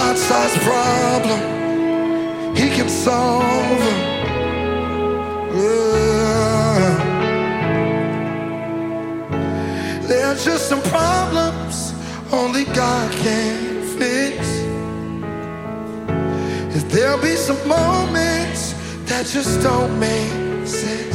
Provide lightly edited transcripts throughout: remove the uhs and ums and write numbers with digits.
God-sized problem, He can solve them. There's just some problems only God can fix. If there'll be some moments that just don't make sense.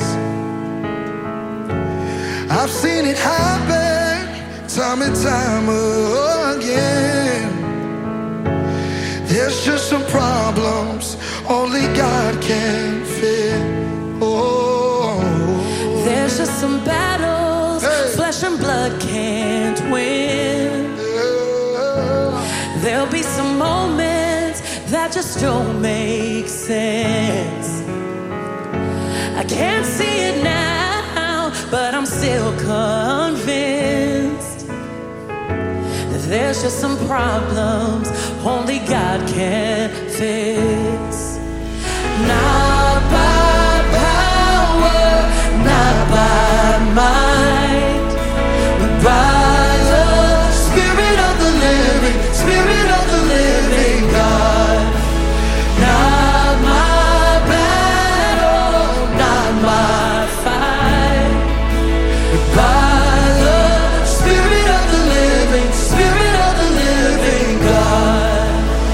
I've seen it happen time and time again. There's just some problems only God can fix. Oh, there's just some battles, hey, flesh and blood can't win. There'll be some moments that just don't make sense. I can't see it now, but I'm still convinced that there's just some problems only God can fix. Not by power, not by might, but by the Spirit of the living, Spirit of the living God. Not my battle, not my fight, but by the Spirit of the living, Spirit of the living God.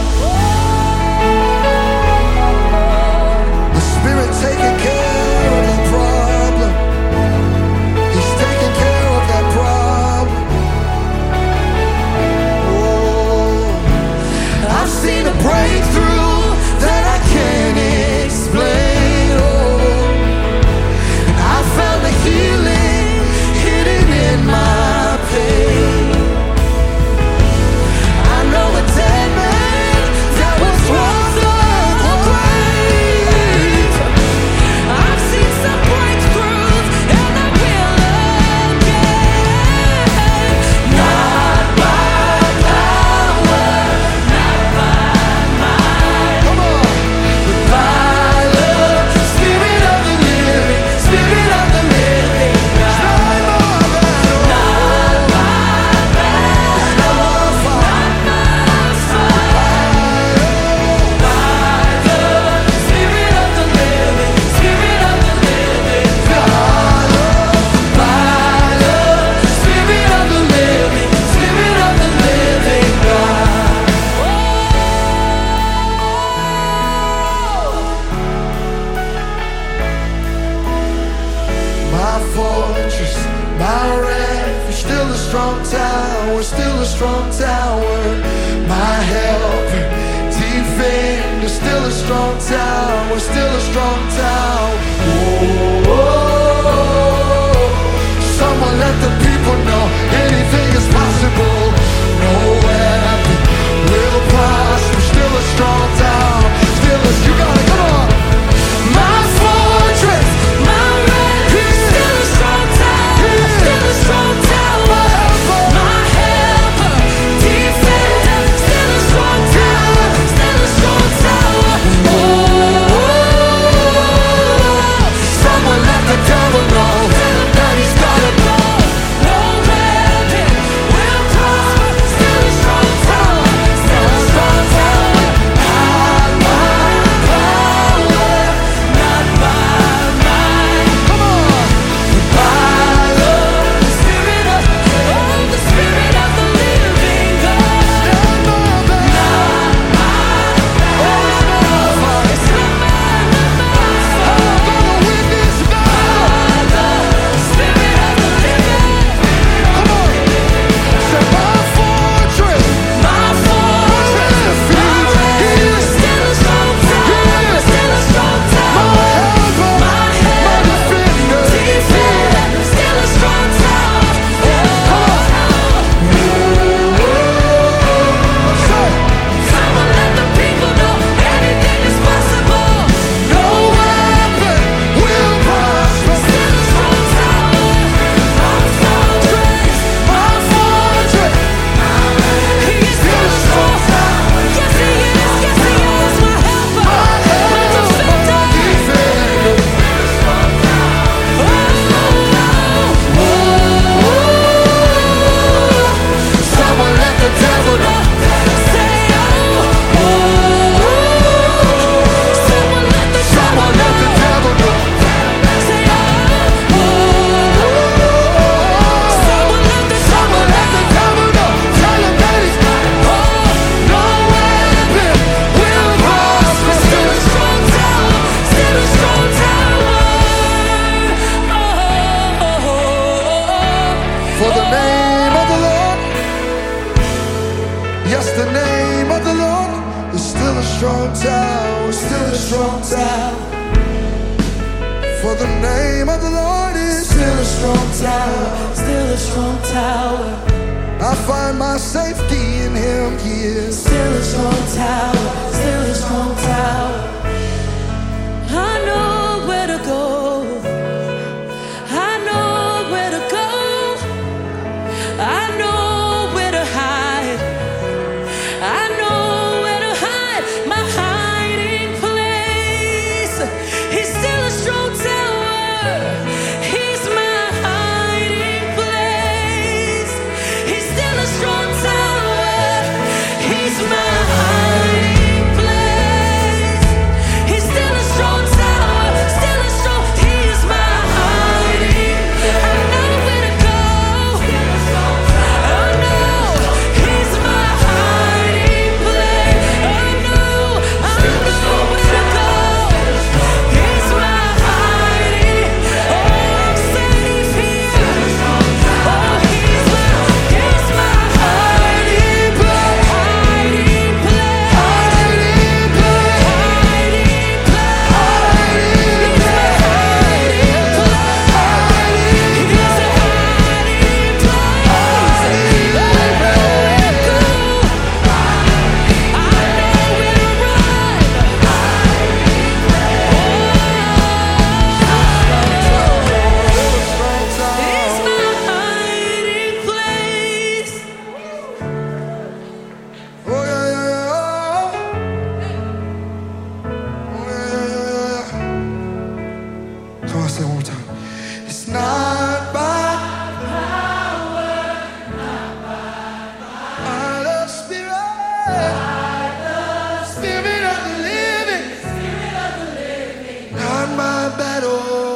the Spirit taking care of that problem. He's taking care of that problem. Oh, I've seen a breakthrough that I can't explain. Oh, and I found the healing hidden in my pain. I know a dead man that was once a grave. I've seen some breakthroughs and I will again. Not by power, not by might, Come on. but by the Spirit of the living, Spirit of the living God. Not my battle, not my fight, by the Spirit of the living, Spirit of the living God. By the Spirit of the living, Spirit of the living God. My fortress, my refuge, still a strong tower, still a strong tower. My helper, defender, still a strong tower, still a strong tower. Oh, someone let the people know anything is possible. No weapon will prosper, still a strong tower, still a, you gotta, come on. My fortress, my refuge, still a strong tower, still a strong tower. My helper, defender, still a strong tower, still a strong tower. Oh, someone For the name of the Lord, yes, the name of the Lord is still a strong tower, still a strong tower. For the name of the Lord is still a strong tower, still a strong tower. I find my safety in Him. He is still a strong tower, still a strong tower. I know where to go. I know where to go. I know where to hide. I know where to hide my hiding place. He's still a strong tower. He's my hiding place. He's still a strong tower. He's my hiding place. He's still a strong tower. Still a strong. He's my hiding. I know where to go. Oh no, He's my hiding place. Oh no, I know where to go. He's my hiding. Oh, I'm safe here. Oh, He's my hiding place. Hiding place. Hiding place. Hiding place. He's my hiding place. He's a hiding place. I know where to go. I know where to run. It's my hiding place. Oh yeah, yeah, yeah. Oh yeah, yeah, yeah, yeah. Come on, say it one more time. It's not by the Spirit, Spirit of the living, not my battle,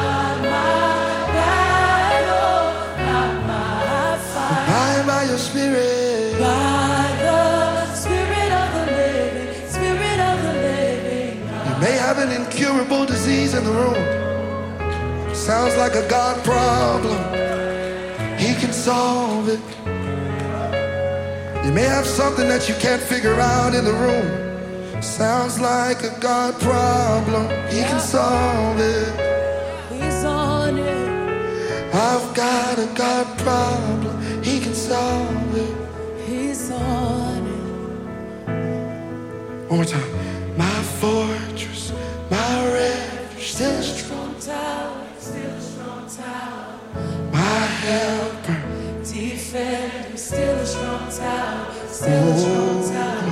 by your Spirit. By the Spirit of the living, Spirit of the living. You may have an incurable disease in the room. Sounds like a God problem. He can solve it. You may have something that you can't figure out in the room. Sounds like a God problem. He can solve it. He's on it. I've got a God problem. He can solve it. He's on it. One more time. My fortress, my refuge, still a strong, Strong tower, still a strong tower. my helper. Defender, still a strong tower, still a strong tower.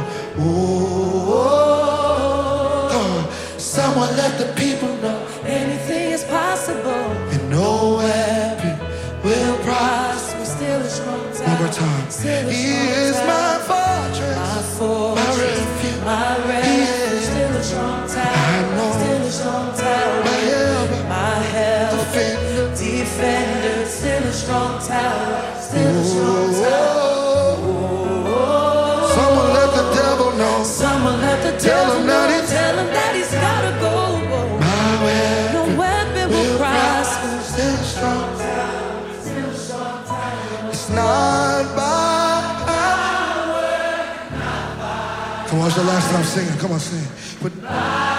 Someone let the people know, Anything is possible. and no weapon will prosper. We're still a strong tower. One more time. Still a He strong is tower. my fortress, My fortress, my refuge, my He refuge, is still a strong tower. I know. Still a strong tower. my helper, My help, defender. defender, still a strong tower. Still a strong tower. Someone let the devil know, Someone let the Tell devil him know. that he's- Tell him that he's gotta go. my No weapon weapon will will prosper. prosper. Still strong. It's not by power. Come on, it's the last time singing. Come on, sing. But